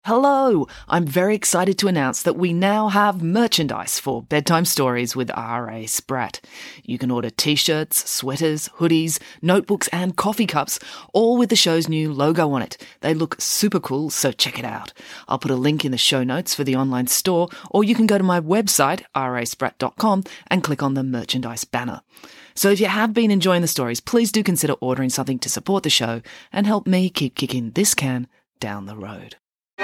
Hello! I'm very excited to announce that we now have merchandise for Bedtime Stories with R.A. Spratt. You can order t-shirts, sweaters, hoodies, notebooks and coffee cups, all with the show's new logo on it. They look super cool, so check it out. I'll put a link in the show notes for the online store, or you can go to my website, raspratt.com, and click on the merchandise banner. So if you have been enjoying the stories, please do consider ordering something to support the show and help me keep kicking this can down the road.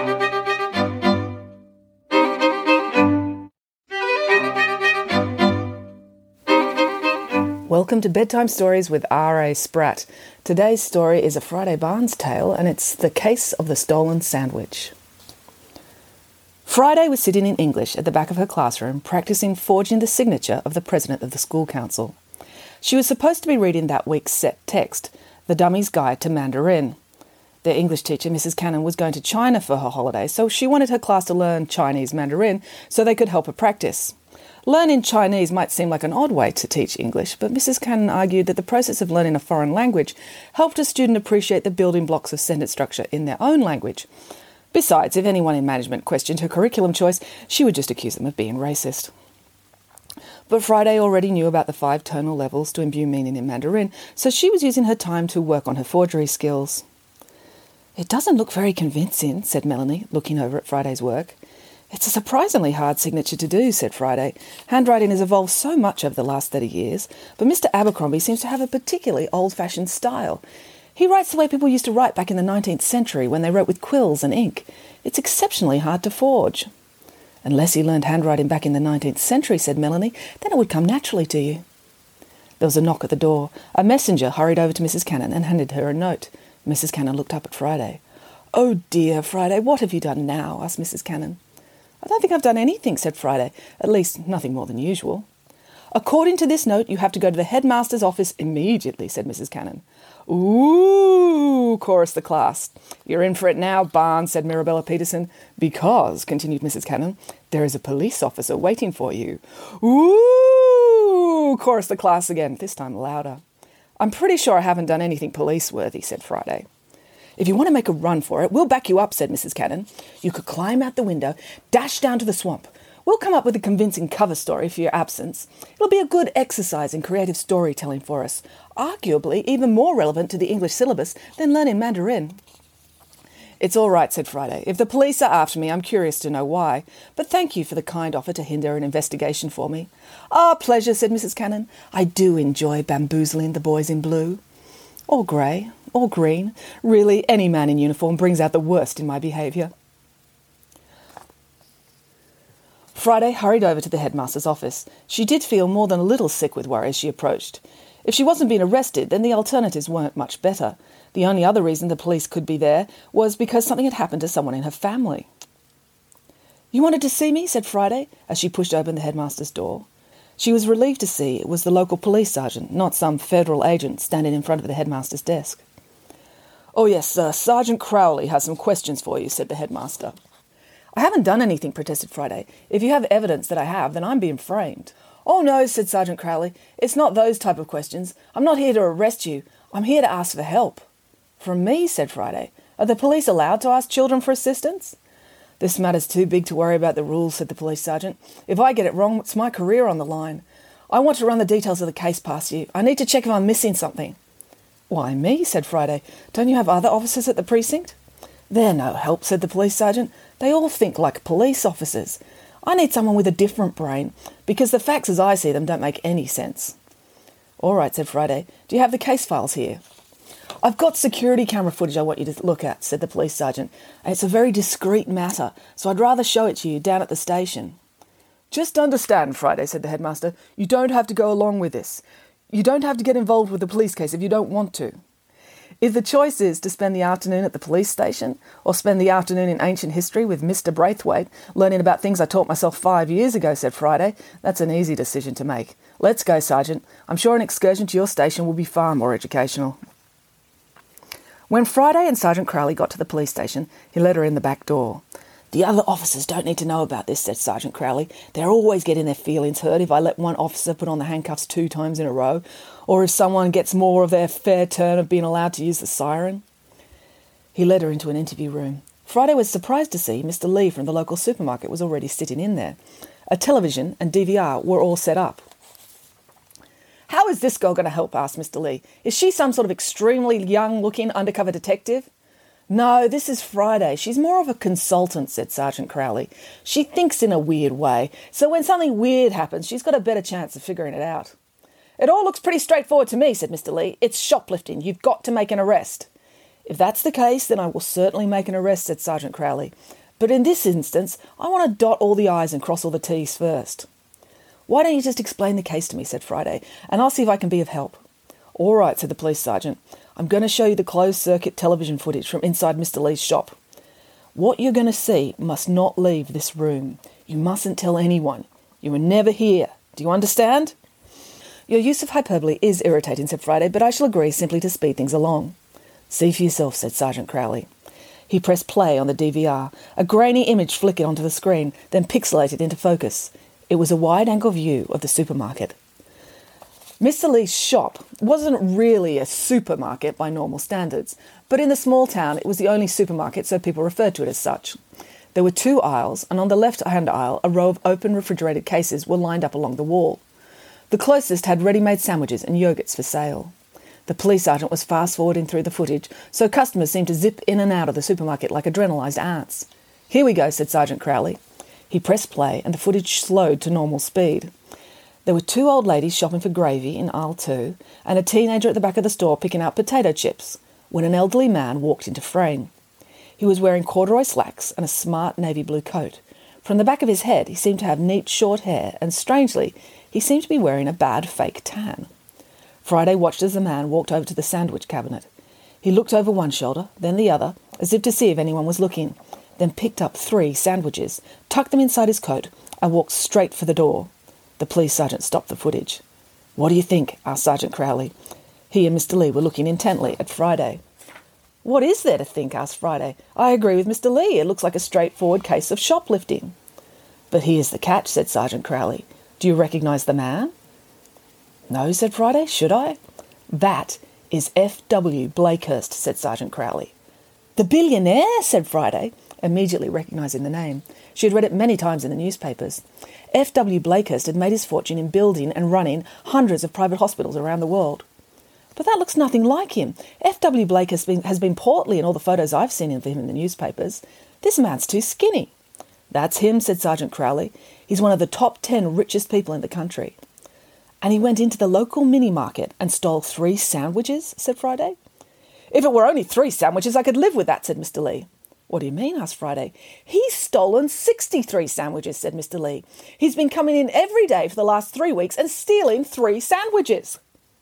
Welcome to Bedtime Stories with R.A. Spratt. Today's story is a Friday Barnes tale, and it's The Case of the Stolen Sandwich. Friday was sitting in English at the back of her classroom, practicing forging the signature of the president of the school council. She was supposed to be reading that week's set text, The Dummy's Guide to Mandarin. Their English teacher, Mrs. Cannon, was going to China for her holiday, so she wanted her class to learn Chinese Mandarin so they could help her practice. Learning Chinese might seem like an odd way to teach English, but Mrs. Cannon argued that the process of learning a foreign language helped a student appreciate the building blocks of sentence structure in their own language. Besides, if anyone in management questioned her curriculum choice, she would just accuse them of being racist. But Friday already knew about the 5 tonal levels to imbue meaning in Mandarin, so she was using her time to work on her forgery skills. "It doesn't look very convincing," said Melanie, looking over at Friday's work. "It's a surprisingly hard signature to do," said Friday. "Handwriting has evolved so much over the last 30 years, but Mr. Abercrombie seems to have a particularly old-fashioned style. He writes the way people used to write back in the 19th century when they wrote with quills and ink. It's exceptionally hard to forge." "Unless you learned handwriting back in the 19th century," said Melanie, "then it would come naturally to you." There was a knock at the door. A messenger hurried over to Mrs. Cannon and handed her a note. Mrs. Cannon looked up at Friday. "Oh dear, Friday, what have you done now?" asked Mrs. Cannon. "I don't think I've done anything," said Friday. "At least, nothing more than usual." "According to this note, you have to go to the headmaster's office immediately," said Mrs. Cannon. "Ooh," chorused the class. "You're in for it now, Barnes," said Mirabella Peterson. "Because," continued Mrs. Cannon, "there is a police officer waiting for you." "Ooh," chorused the class again, this time louder. "I'm pretty sure I haven't done anything police-worthy," said Friday. "If you want to make a run for it, we'll back you up," said Mrs. Cannon. "You could climb out the window, dash down to the swamp. We'll come up with a convincing cover story for your absence. It'll be a good exercise in creative storytelling for us, arguably even more relevant to the English syllabus than learning Mandarin." "It's all right," said Friday. "If the police are after me, I'm curious to know why. But thank you for the kind offer to hinder an investigation for me." "Our pleasure," said Mrs. Cannon. "I do enjoy bamboozling the boys in blue. Or grey, or green. Really, any man in uniform brings out the worst in my behaviour." Friday hurried over to the headmaster's office. She did feel more than a little sick with worry as she approached. If she wasn't being arrested, then the alternatives weren't much better. The only other reason the police could be there was because something had happened to someone in her family. "You wanted to see me?" said Friday, as she pushed open the headmaster's door. She was relieved to see it was the local police sergeant, not some federal agent standing in front of the headmaster's desk. "Oh yes, Sergeant Crowley has some questions for you," said the headmaster. "I haven't done anything," protested Friday. "If you have evidence that I have, then I'm being framed." "Oh no," said Sergeant Crowley. "It's not those type of questions. I'm not here to arrest you. I'm here to ask for help." "From me?" said Friday. "Are the police allowed to ask children for assistance?" "This matter's too big to worry about the rules," said the police sergeant. "If I get it wrong, it's my career on the line. I want to run the details of the case past you. I need to check if I'm missing something." "Why me?" said Friday. "Don't you have other officers at the precinct?" "They're no help," said the police sergeant. "They all think like police officers. I need someone with a different brain, because the facts as I see them don't make any sense." "All right," said Friday. "Do you have the case files here?" "I've got security camera footage I want you to look at," said the police sergeant. "And it's a very discreet matter, so I'd rather show it to you down at the station." "Just understand, Friday," said the headmaster, "you don't have to go along with this. You don't have to get involved with the police case if you don't want to. If the choice is to spend the afternoon at the police station or spend the afternoon in ancient history with Mr. Braithwaite, learning about things I taught myself 5 years ago," said Friday, "that's an easy decision to make. Let's go, Sergeant. I'm sure an excursion to your station will be far more educational." When Friday and Sergeant Crowley got to the police station, he led her in the back door. "The other officers don't need to know about this," said Sergeant Crowley. "They're always getting their feelings hurt if I let one officer put on the handcuffs 2 times in a row, or if someone gets more of their fair turn of being allowed to use the siren." He led her into an interview room. Friday was surprised to see Mr. Lee from the local supermarket was already sitting in there. A television and DVR were all set up. "How is this girl going to help?" asked Mr. Lee. "Is she some sort of extremely young-looking undercover detective?" "No, this is Friday. She's more of a consultant," said Sergeant Crowley. "She thinks in a weird way, so when something weird happens, she's got a better chance of figuring it out." "It all looks pretty straightforward to me," said Mr. Lee. "It's shoplifting. You've got to make an arrest." "If that's the case, then I will certainly make an arrest," said Sergeant Crowley. "But in this instance, I want to dot all the I's and cross all the T's first." "Why don't you just explain the case to me," said Friday, "and I'll see if I can be of help." "All right," said the police sergeant. "I'm going to show you the closed-circuit television footage from inside Mr. Lee's shop. What you're going to see must not leave this room. You mustn't tell anyone. You were never here. Do you understand?" "Your use of hyperbole is irritating," said Friday, "but I shall agree simply to speed things along." "See for yourself," said Sergeant Crowley. He pressed play on the DVR. A grainy image flickered onto the screen, then pixelated into focus. It was a wide-angle view of the supermarket. Mr. Lee's shop wasn't really a supermarket by normal standards, but in the small town it was the only supermarket, so people referred to it as such. There were 2 aisles, and on the left-hand aisle a row of open refrigerated cases were lined up along the wall. The closest had ready-made sandwiches and yogurts for sale. The police sergeant was fast-forwarding through the footage, so customers seemed to zip in and out of the supermarket like adrenalised ants. "Here we go," said Sergeant Crowley. He pressed play, and the footage slowed to normal speed. There were 2 old ladies shopping for gravy in aisle 2, and a teenager at the back of the store picking out potato chips, when an elderly man walked into frame. He was wearing corduroy slacks and a smart navy blue coat. From the back of his head, he seemed to have neat short hair, and strangely, he seemed to be wearing a bad fake tan. Friday watched as the man walked over to the sandwich cabinet. He looked over one shoulder, then the other, as if to see if anyone was looking, then picked up 3 sandwiches, tucked them inside his coat, and walked straight for the door. The police sergeant stopped the footage. "What do you think?" asked Sergeant Crowley. He and Mr. Lee were looking intently at Friday. "What is there to think?" asked Friday. "I agree with Mr. Lee. It looks like a straightforward case of shoplifting." "But here's the catch," said Sergeant Crowley. "Do you recognise the man?" "No," said Friday. "Should I?" "That is F.W. Blakehurst," said Sergeant Crowley. "The billionaire?" said Friday, immediately recognising the name. She had read it many times in the newspapers. F.W. Blakehurst had made his fortune in building and running hundreds of private hospitals around the world. "But that looks nothing like him. F.W. Blakehurst has been portly in all the photos I've seen of him in the newspapers. This man's too skinny." "That's him," said Sergeant Crowley. "He's one of the top 10 richest people in the country." "And he went into the local mini-market and stole 3 sandwiches?" said Friday. "If it were only 3 sandwiches, I could live with that," said Mr. Lee. "What do you mean?" asked Friday. "He's stolen 63 sandwiches," said Mr. Lee. "He's been coming in every day for the last 3 weeks and stealing 3 sandwiches."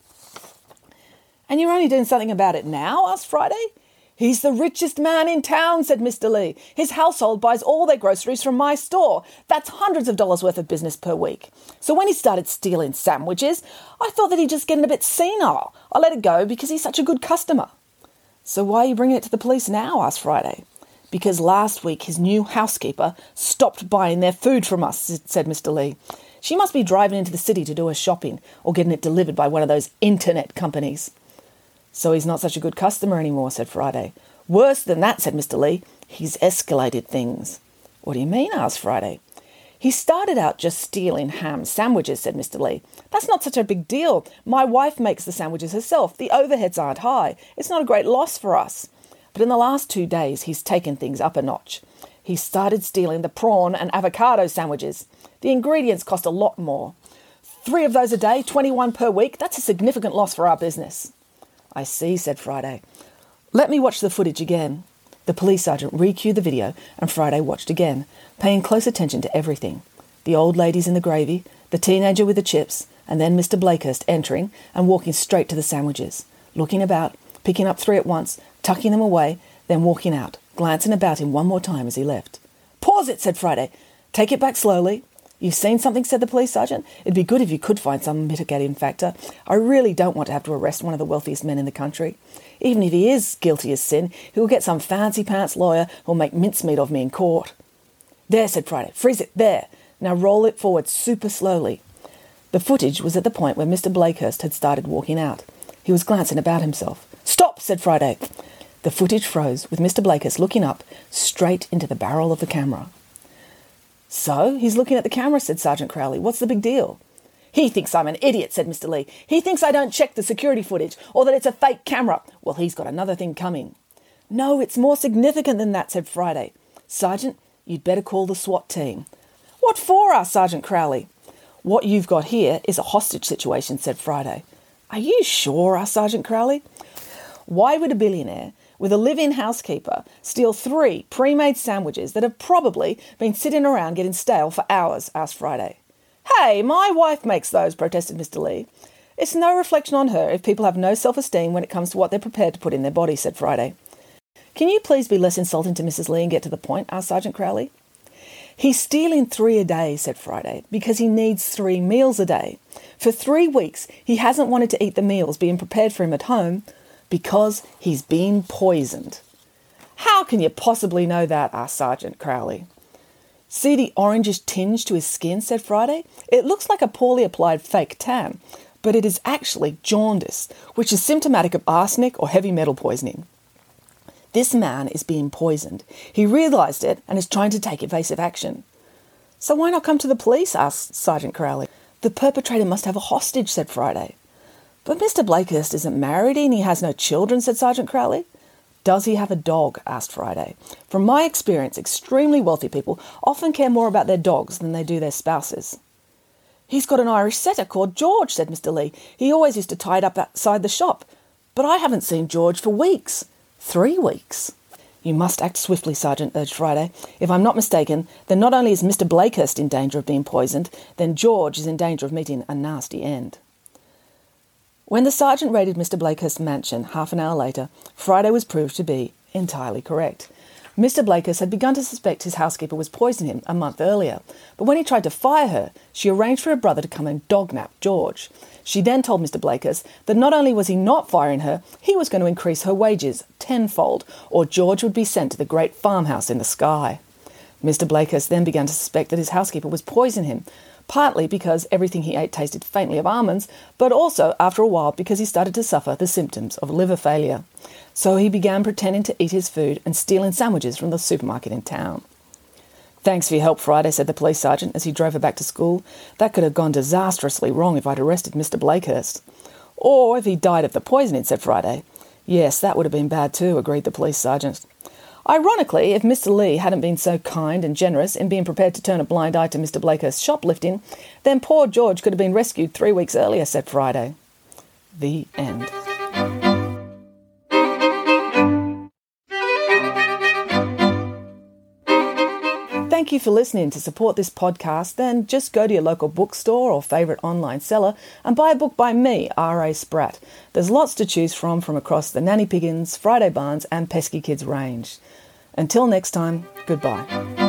"And you're only doing something about it now?" asked Friday. "He's the richest man in town," said Mr. Lee. "His household buys all their groceries from my store. That's hundreds of dollars worth of business per week. So when he started stealing sandwiches, I thought that he'd just getting a bit senile. I let it go because he's such a good customer." "So why are you bringing it to the police now?" asked Friday. "Because last week his new housekeeper stopped buying their food from us," said Mr. Lee. "She must be driving into the city to do her shopping or getting it delivered by one of those internet companies." "So he's not such a good customer anymore," said Friday. "Worse than that," said Mr. Lee. "He's escalated things." "What do you mean?" asked Friday. "He started out just stealing ham sandwiches," said Mr. Lee. "That's not such a big deal. My wife makes the sandwiches herself. The overheads aren't high. It's not a great loss for us. But in the last 2 days, he's taken things up a notch. He started stealing the prawn and avocado sandwiches. The ingredients cost a lot more. 3 of those a day, 21 per week. That's a significant loss for our business." "I see," said Friday. "Let me watch the footage again." The police sergeant re-cued the video, and Friday watched again, paying close attention to everything. The old ladies in the gravy, the teenager with the chips, and then Mr. Blakehurst entering and walking straight to the sandwiches, looking about, picking up 3 at once, tucking them away, then walking out, glancing about him one more time as he left. "Pause it," said Friday. "Take it back slowly." "You've seen something," said the police sergeant. "It'd be good if you could find some mitigating factor. I really don't want to have to arrest one of the wealthiest men in the country. Even if he is guilty as sin, he will get some fancy-pants lawyer who'll make mincemeat of me in court." "There," said Friday. "Freeze it. There. Now roll it forward super slowly." The footage was at the point where Mr. Blakehurst had started walking out. He was glancing about himself. "Stop," said Friday. The footage froze with Mr. Blakehurst looking up straight into the barrel of the camera. "So, he's looking at the camera," said Sergeant Crowley. "What's the big deal?" "He thinks I'm an idiot," said Mr. Lee. "He thinks I don't check the security footage or that it's a fake camera. Well, he's got another thing coming." "No, it's more significant than that," said Friday. "Sergeant, you'd better call the SWAT team." "What for?" asked Sergeant Crowley. "What you've got here is a hostage situation," said Friday. "Are you sure?" asked Sergeant Crowley. "Why would a billionaire with a live-in housekeeper steal 3 pre-made sandwiches that have probably been sitting around getting stale for hours?" asked Friday. "Hey, my wife makes those," protested Mr. Lee. "It's no reflection on her if people have no self-esteem when it comes to what they're prepared to put in their body," said Friday. "Can you please be less insulting to Mrs. Lee and get to the point?" asked Sergeant Crowley. "He's stealing 3 a day," said Friday, "because he needs 3 meals a day. For 3 weeks, he hasn't wanted to eat the meals being prepared for him at home because he's been poisoned." "How can you possibly know that?" asked Sergeant Crowley. "See the orangish tinge to his skin?" said Friday. "It looks like a poorly applied fake tan, but it is actually jaundice, which is symptomatic of arsenic or heavy metal poisoning. This man is being poisoned. He realised it and is trying to take evasive action." "So why not come to the police?" asked Sergeant Crowley. "The perpetrator must have a hostage," said Friday. "But Mr. Blakehurst isn't married and he has no children," said Sergeant Crowley. "Does he have a dog?" asked Friday. "From my experience, extremely wealthy people often care more about their dogs than they do their spouses." "He's got an Irish setter called George," said Mr. Lee. "He always used to tie it up outside the shop. But I haven't seen George for weeks. 3 weeks." "You must act swiftly, Sergeant," urged Friday. "If I'm not mistaken, then not only is Mr. Blakehurst in danger of being poisoned, then George is in danger of meeting a nasty end." When the sergeant raided Mr. Blakehurst's mansion half an hour later, Friday was proved to be entirely correct. Mr. Blakehurst had begun to suspect his housekeeper was poisoning him a month earlier, but when he tried to fire her, she arranged for her brother to come and dognap George. She then told Mr. Blakehurst that not only was he not firing her, he was going to increase her wages tenfold, or George would be sent to the great farmhouse in the sky. Mr. Blakehurst then began to suspect that his housekeeper was poisoning him, partly because everything he ate tasted faintly of almonds, but also, after a while, because he started to suffer the symptoms of liver failure. So he began pretending to eat his food and stealing sandwiches from the supermarket in town. "Thanks for your help, Friday," said the police sergeant as he drove her back to school. "That could have gone disastrously wrong if I'd arrested Mr. Blakehurst." "Or if he died of the poisoning," said Friday. "Yes, that would have been bad too," agreed the police sergeant. "Ironically, if Mr. Lee hadn't been so kind and generous in being prepared to turn a blind eye to Mr. Blakehurst's shoplifting, then poor George could have been rescued 3 weeks earlier," said Friday. The end. Thank you for listening. To support this podcast, then just go to your local bookstore or favourite online seller and buy a book by me, R.A. Spratt. There's lots to choose from across the Nanny Piggins, Friday Barnes and Pesky Kids range. Until next time, goodbye.